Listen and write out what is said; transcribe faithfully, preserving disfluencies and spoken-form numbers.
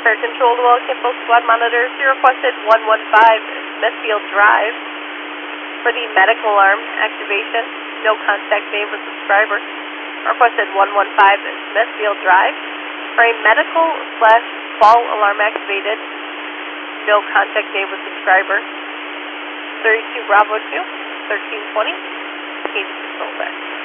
Fare Control to all Kimball Squad monitors. You requested one one five Smithfield Drive for the medical alarm activation. No contact made with subscriber. Requested one one five Smithfield Drive for a medical slash fall alarm activated. No contact made with subscriber. thirty-two Bravo two, thirteen twenty, Katy Control back.